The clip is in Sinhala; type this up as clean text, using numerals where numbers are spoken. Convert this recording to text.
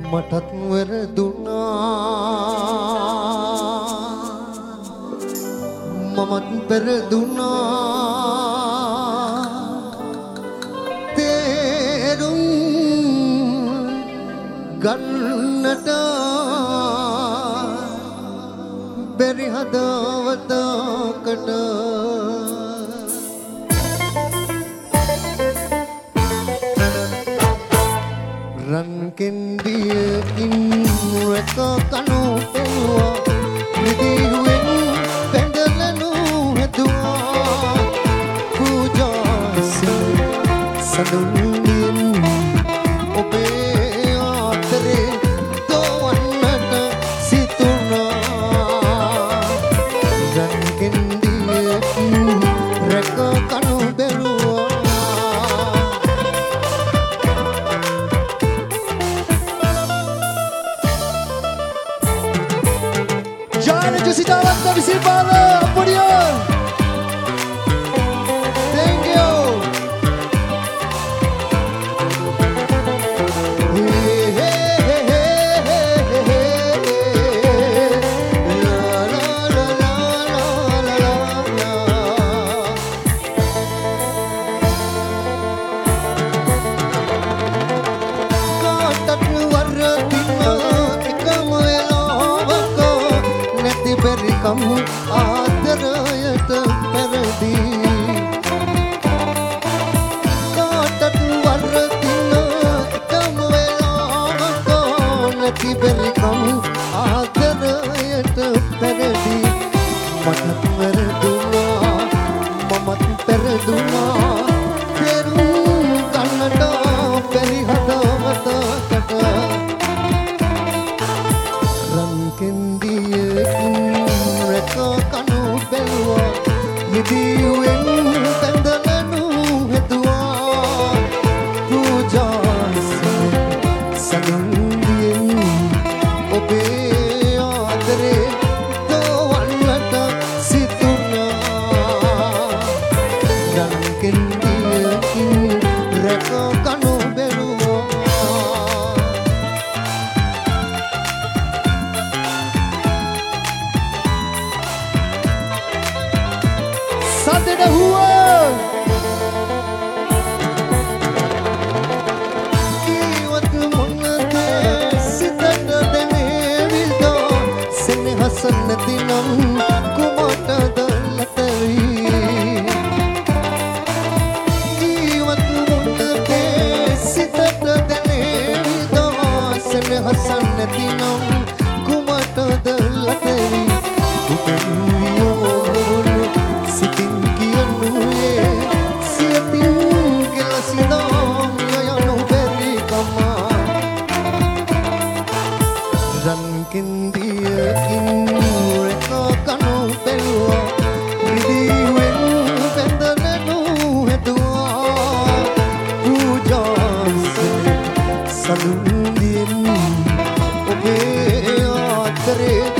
මටත් වැරදුනා මමත් පෙරදුනා තේරුම් ගන්නට බැරි හදවතකට රන් කෙන්දියකින් රැක කනු පෙනුවා නිදිහුවෙන් පැඳලනු හැදුවා පූජාසින් සඳුන්ගෙන් ඔබේ ආතරේ දොවන්නට සිතුනා රන් කෙන්දියකින් රැක කනු බැලුවා Jana Jusitawat na Bisipala Purion. Thank you. Hey, hey, hey, hey, hey, hey. La, la, la, la, la, la, la. Katat warratina ikamela berikam ආදරයට පෙරදී කාටත් වරදින එකම වෙලාවක නැති berikam ආදරයට පෙරදී මටත් වැරදුනා මමත් පෙරදුනා තේරුම් ගන්නට බැරි හදවතකට රන් කෙන්දියකින් කනු බැලුවා නිදිහුවෙන් පැඳලනු හැදුවා පූජාසින් සඳුන්ගෙන් ඔබේ ආදරේ දොවන්නට සිතුනා රන් කෙන්දියකින් රැක කනු බැලුවා Sate da rua Kiwat munate sitata dene vildo Sene hasan natinam kumata dalatari Kiwat munate sitata dene vildo Sene hasan natinam kumata dalatari Run කෙන්දියකින් රැක කනු බැලුවා නිදිහුවෙන් පැඳලනු හැදුවා පූජාසින් සඳුන්ගෙන් ඔබේ ආදරේ